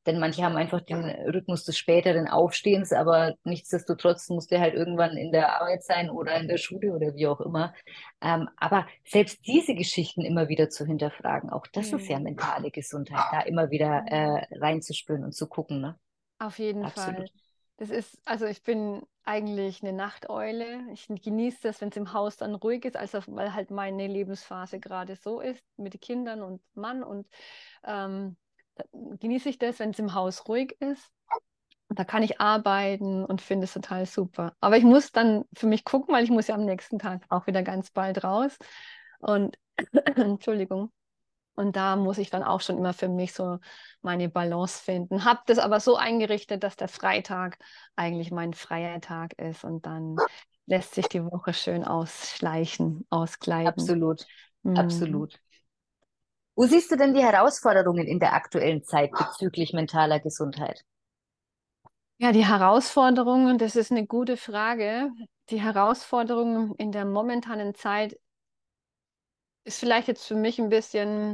Denn manche haben einfach den Rhythmus des späteren Aufstehens, aber nichtsdestotrotz muss der halt irgendwann in der Arbeit sein oder in der Schule oder wie auch immer. Aber selbst diese Geschichten immer wieder zu hinterfragen, auch das ist ja Mhm. mentale Gesundheit, da immer wieder Mhm. reinzuspüren und zu gucken, ne? Auf jeden Fall. Absolut. Das ist, also ich bin eigentlich eine Nachteule. Ich genieße das, wenn es im Haus dann ruhig ist, also weil halt meine Lebensphase gerade so ist mit den Kindern und Mann und ähm, da genieße ich das, wenn es im Haus ruhig ist. Da kann ich arbeiten und finde es total super. Aber ich muss dann für mich gucken, weil ich muss ja am nächsten Tag auch wieder ganz bald raus. Und Entschuldigung. Und da muss ich dann auch schon immer für mich so meine Balance finden. Habe das aber so eingerichtet, dass der Freitag eigentlich mein freier Tag ist und dann lässt sich die Woche schön ausschleichen, ausgleiten. Absolut. Mhm. Absolut. Wo siehst du denn die Herausforderungen in der aktuellen Zeit bezüglich mentaler Gesundheit? Ja, die Herausforderungen, das ist eine gute Frage. Die Herausforderungen in der momentanen Zeit ist vielleicht jetzt für mich ein bisschen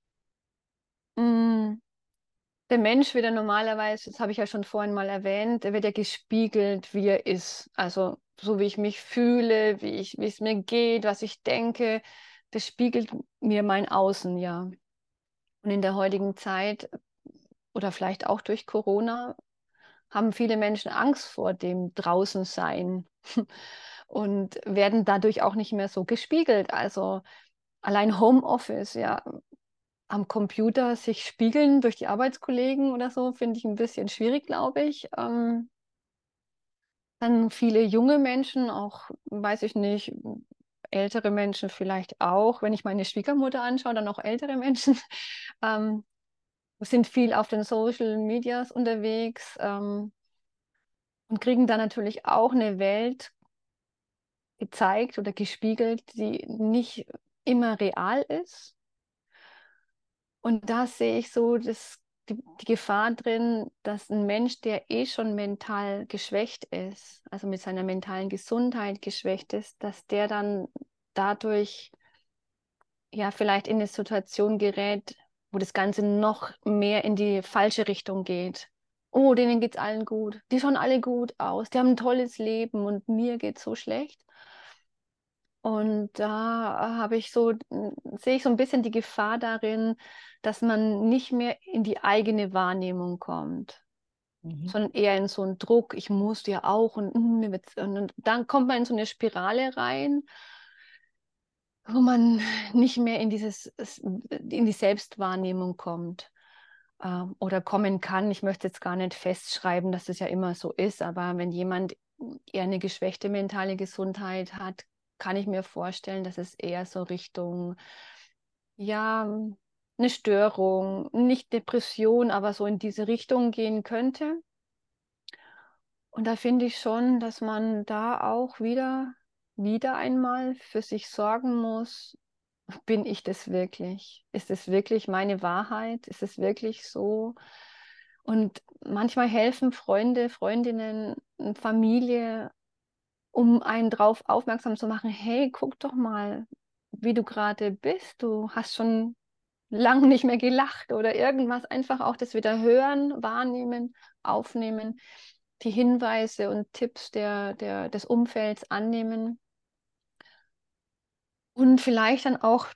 mh, der Mensch wieder normalerweise, das habe ich ja schon vorhin mal erwähnt, der wird ja gespiegelt, wie er ist. Also so wie ich mich fühle, wie es mir geht, was ich denke, das spiegelt mir mein Außen, ja. Und in der heutigen Zeit oder vielleicht auch durch Corona haben viele Menschen Angst vor dem Draußensein und werden dadurch auch nicht mehr so gespiegelt. Also allein Homeoffice, ja, am Computer sich spiegeln durch die Arbeitskollegen oder so, finde ich ein bisschen schwierig, glaube ich. Dann viele junge Menschen, auch, weiß ich nicht, ältere Menschen vielleicht auch. Wenn ich meine Schwiegermutter anschaue, dann auch ältere Menschen, ähm, sind viel auf den Social Medias unterwegs, und kriegen dann natürlich auch eine Welt gezeigt oder gespiegelt, die nicht immer real ist. Und da sehe ich so die Gefahr drin, dass ein Mensch, der eh schon mental geschwächt ist, also mit seiner mentalen Gesundheit geschwächt ist, dass der dann dadurch ja vielleicht in eine Situation gerät, wo das Ganze noch mehr in die falsche Richtung geht. Oh, denen geht's allen gut. Die schauen alle gut aus. Die haben ein tolles Leben und mir geht's so schlecht. Und da sehe ich so ein bisschen die Gefahr darin, dass man nicht mehr in die eigene Wahrnehmung kommt, Mhm. sondern eher in so einen Druck, ich muss ja auch und dann kommt man in so eine Spirale rein, wo man nicht mehr in die Selbstwahrnehmung kommt, oder kommen kann. Ich möchte jetzt gar nicht festschreiben, dass es ja immer so ist, aber wenn jemand eher eine geschwächte mentale Gesundheit hat, kann ich mir vorstellen, dass es eher so Richtung, ja, eine Störung, nicht Depression, aber so in diese Richtung gehen könnte. Und da finde ich schon, dass man da auch wieder einmal für sich sorgen muss, bin ich das wirklich? Ist es wirklich meine Wahrheit? Ist es wirklich so? Und manchmal helfen Freunde, Freundinnen, Familie, um einen drauf aufmerksam zu machen, hey, guck doch mal, wie du gerade bist. Du hast schon lange nicht mehr gelacht oder irgendwas. Einfach auch das wieder hören, wahrnehmen, aufnehmen, die Hinweise und Tipps des Umfelds annehmen. Und vielleicht dann auch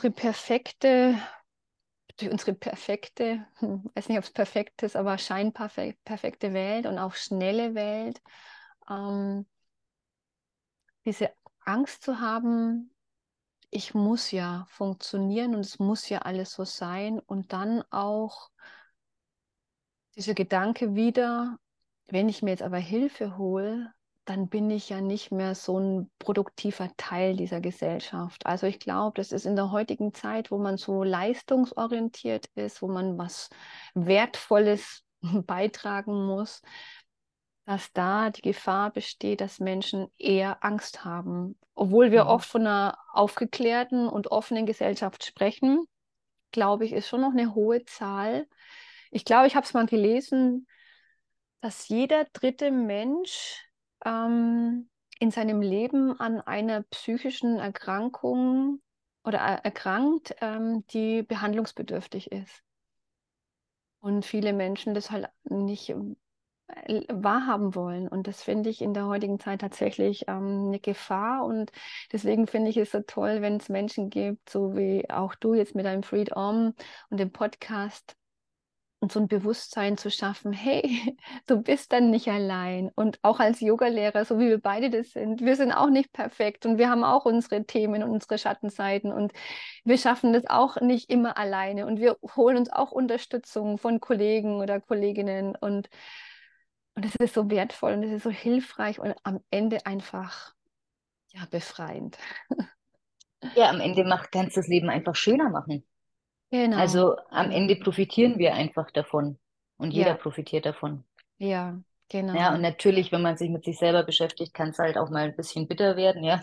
durch unsere perfekte, weiß nicht, ob es perfekt ist, aber scheinbar perfekte Welt und auch schnelle Welt, ähm, diese Angst zu haben, ich muss ja funktionieren und es muss ja alles so sein. Und dann auch dieser Gedanke wieder, wenn ich mir jetzt aber Hilfe hole, dann bin ich ja nicht mehr so ein produktiver Teil dieser Gesellschaft. Also ich glaube, das ist in der heutigen Zeit, wo man so leistungsorientiert ist, wo man was Wertvolles beitragen muss, dass da die Gefahr besteht, dass Menschen eher Angst haben. Obwohl wir Mhm. oft von einer aufgeklärten und offenen Gesellschaft sprechen, glaube ich, ist schon noch eine hohe Zahl. Ich glaube, ich habe es mal gelesen, dass jeder dritte Mensch in seinem Leben an einer psychischen Erkrankung oder erkrankt, die behandlungsbedürftig ist. und viele Menschen das halt nicht wahrhaben wollen. Und das finde ich in der heutigen Zeit tatsächlich eine Gefahr. Und deswegen finde ich es so toll, wenn es Menschen gibt, so wie auch du jetzt mit deinem Freedom und dem Podcast, und so ein Bewusstsein zu schaffen, hey, du bist dann nicht allein. Und auch als Yogalehrer, so wie wir beide das sind, wir sind auch nicht perfekt und wir haben auch unsere Themen und unsere Schattenseiten und wir schaffen das auch nicht immer alleine und wir holen uns auch Unterstützung von Kollegen oder Kolleginnen und es ist so wertvoll und es ist so hilfreich und am Ende einfach ja befreiend. Ja, am Ende kannst du das Leben einfach schöner machen. Genau, Also am genau. Ende profitieren wir einfach davon und jeder Ja, profitiert davon. ja, Ja, und genau. natürlich, wenn man sich mit sich selber beschäftigt, kann es halt auch mal ein bisschen bitter werden, ja.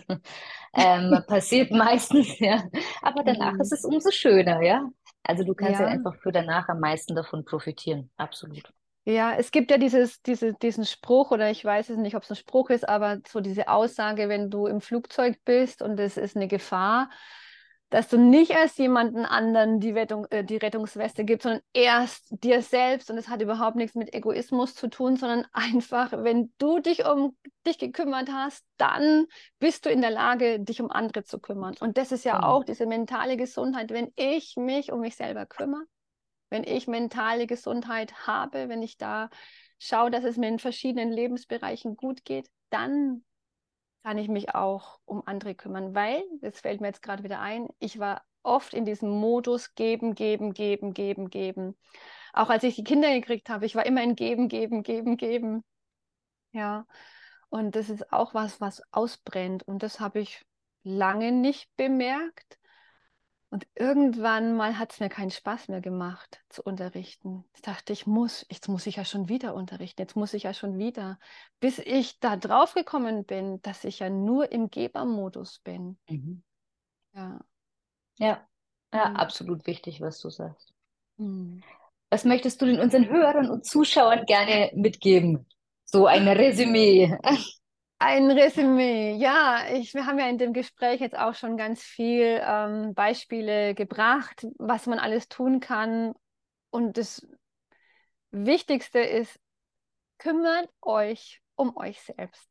Passiert meistens, ja. Aber danach ist Mhm. es umso schöner, ja. Also du kannst ja Ja. einfach für danach am meisten davon profitieren. Absolut. Ja, es gibt ja diesen Spruch, oder ich weiß es nicht, ob es ein Spruch ist, aber so diese Aussage, wenn du im Flugzeug bist und es ist eine Gefahr, dass du nicht erst jemanden anderen die Rettungsweste gibst, sondern erst dir selbst. Und es hat überhaupt nichts mit Egoismus zu tun, sondern einfach, wenn du dich um dich gekümmert hast, dann bist du in der Lage, dich um andere zu kümmern. Und das ist ja Genau. auch diese mentale Gesundheit, wenn ich mich um mich selber kümmere, wenn ich mentale Gesundheit habe, wenn ich da schaue, dass es mir in verschiedenen Lebensbereichen gut geht, dann kann ich mich auch um andere kümmern, weil, das fällt mir jetzt gerade wieder ein, ich war oft in diesem Modus geben, geben, geben, geben, geben. Auch als ich die Kinder gekriegt habe, ich war immer in geben, geben, geben, geben. Ja, und das ist auch was, was ausbrennt. Und das habe ich lange nicht bemerkt. Und irgendwann mal hat es mir keinen Spaß mehr gemacht zu unterrichten. Ich dachte, jetzt muss ich ja schon wieder unterrichten, jetzt muss ich ja schon wieder, bis ich da drauf gekommen bin, dass ich ja nur im Gebermodus bin. Mhm. Ja. Ja. Ja, Hm. absolut wichtig, was du sagst. Hm. Was möchtest du denn unseren Hörern und Zuschauern gerne mitgeben? So ein Resümee. Ein Resümee. Ja, wir haben ja in dem Gespräch jetzt auch schon ganz viel Beispiele gebracht, was man alles tun kann. Und das Wichtigste ist, kümmert euch um euch selbst.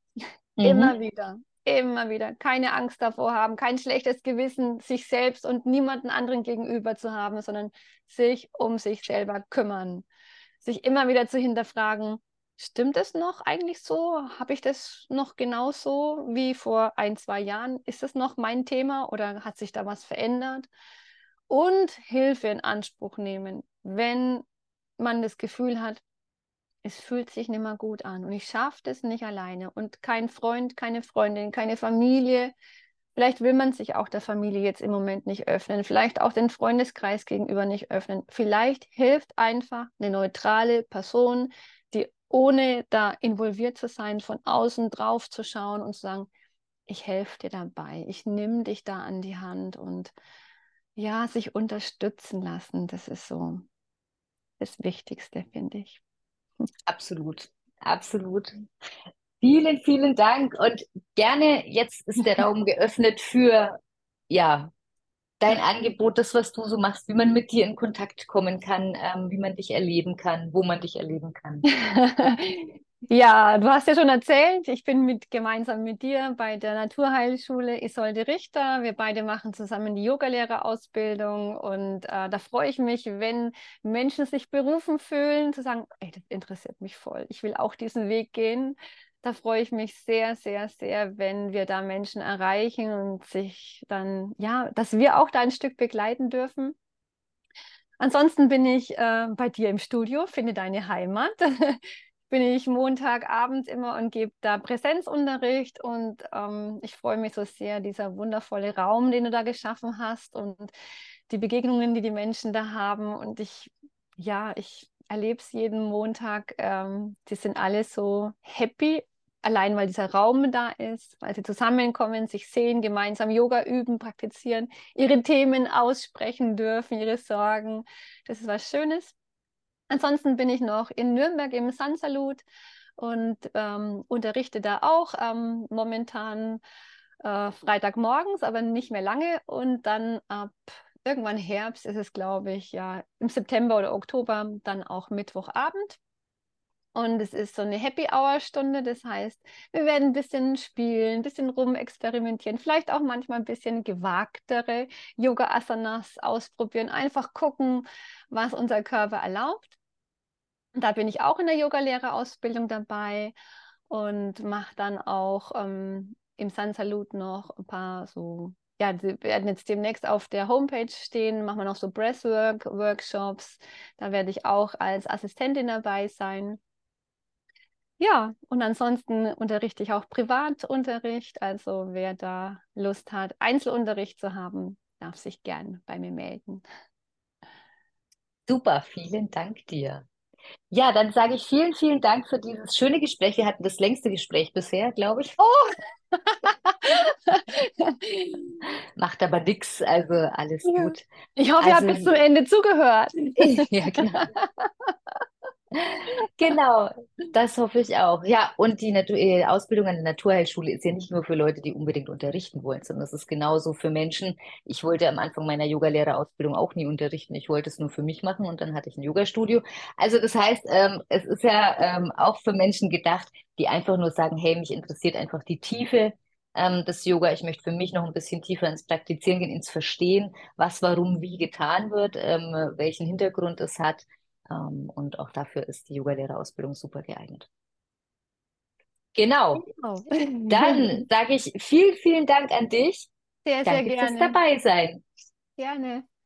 Mhm. Immer wieder, immer wieder. Keine Angst davor haben, kein schlechtes Gewissen sich selbst und niemanden anderen gegenüber zu haben, sondern sich um sich selber kümmern. Sich immer wieder zu hinterfragen, stimmt es noch eigentlich so? Habe ich das noch genauso wie vor ein, 2 Jahren? Ist das noch mein Thema oder hat sich da was verändert? Und Hilfe in Anspruch nehmen, wenn man das Gefühl hat, es fühlt sich nicht mehr gut an und ich schaffe das nicht alleine und kein Freund, keine Freundin, keine Familie. Vielleicht will man sich auch der Familie jetzt im Moment nicht öffnen, vielleicht auch den Freundeskreis gegenüber nicht öffnen. Vielleicht hilft einfach eine neutrale Person, die ohne da involviert zu sein, von außen drauf zu schauen und zu sagen, ich helfe dir dabei, ich nehme dich da an die Hand und ja, sich unterstützen lassen, das ist so das Wichtigste, finde ich. Absolut. Absolut. Vielen, vielen Dank und gerne, jetzt ist der Raum geöffnet für, ja, dein Angebot, das, was du so machst, wie man mit dir in Kontakt kommen kann, wie man dich erleben kann, wo man dich erleben kann. Ja, du hast ja schon erzählt, ich bin gemeinsam mit dir bei der Naturheilschule Isolde Richter. Wir beide machen zusammen die Yogalehrerausbildung und da freue ich mich, wenn Menschen sich berufen fühlen, zu sagen, ey, das interessiert mich voll, ich will auch diesen Weg gehen. Da freue ich mich sehr, sehr, sehr, wenn wir da Menschen erreichen und sich dann, ja, dass wir auch da ein Stück begleiten dürfen. Ansonsten bin ich bei dir im Studio, finde deine Heimat. Bin ich Montagabends immer und gebe da Präsenzunterricht und ich freue mich so sehr, dieser wundervolle Raum, den du da geschaffen hast und die Begegnungen, die die Menschen da haben und ja, ich erlebe es jeden Montag. Die sind alle so happy, allein weil dieser Raum da ist, weil sie zusammenkommen, sich sehen, gemeinsam Yoga üben, praktizieren, ihre Themen aussprechen dürfen, ihre Sorgen. Das ist was Schönes. Ansonsten bin ich noch in Nürnberg im Sansalut und unterrichte da auch momentan Freitagmorgens, aber nicht mehr lange. Und dann ab irgendwann Herbst ist es, glaube ich, ja, im September oder Oktober, dann auch Mittwochabend. Und es ist so eine Happy-Hour-Stunde, das heißt, wir werden ein bisschen spielen, ein bisschen rumexperimentieren, vielleicht auch manchmal ein bisschen gewagtere Yoga-Asanas ausprobieren, einfach gucken, was unser Körper erlaubt. Und da bin ich auch in der Yogalehrerausbildung dabei und mache dann auch im San Salud noch ein paar so, ja, die werden jetzt demnächst auf der Homepage stehen, machen wir noch so Breathwork-Workshops. Da werde ich auch als Assistentin dabei sein. Ja, und ansonsten unterrichte ich auch Privatunterricht. Also wer da Lust hat, Einzelunterricht zu haben, darf sich gern bei mir melden. Super, vielen Dank dir. Ja, dann sage ich vielen, vielen Dank für dieses schöne Gespräch. Wir hatten das längste Gespräch bisher, glaube ich. Oh! Macht aber nichts, also alles Ja. gut. Ich hoffe, ihr habt Also, bis zum Ende zugehört. ja, genau. Genau, das hoffe ich auch. Ja, und die Ausbildung an der Naturheilschule ist ja nicht nur für Leute, die unbedingt unterrichten wollen, sondern es ist genauso für Menschen. Ich wollte am Anfang meiner Yogalehrerausbildung auch nie unterrichten. Ich wollte es nur für mich machen und dann hatte ich ein Yogastudio. Also das heißt, es ist ja auch für Menschen gedacht, die einfach nur sagen, hey, mich interessiert einfach die Tiefe des Yoga. Ich möchte für mich noch ein bisschen tiefer ins Praktizieren gehen, ins Verstehen, was, warum, wie getan wird, welchen Hintergrund es hat. Und auch dafür ist die Yogalehrerausbildung super geeignet. Genau. Genau. Dann sage ich vielen, vielen Dank an dich. Sehr, sehr Danke fürs gerne. Dabeisein. Gerne.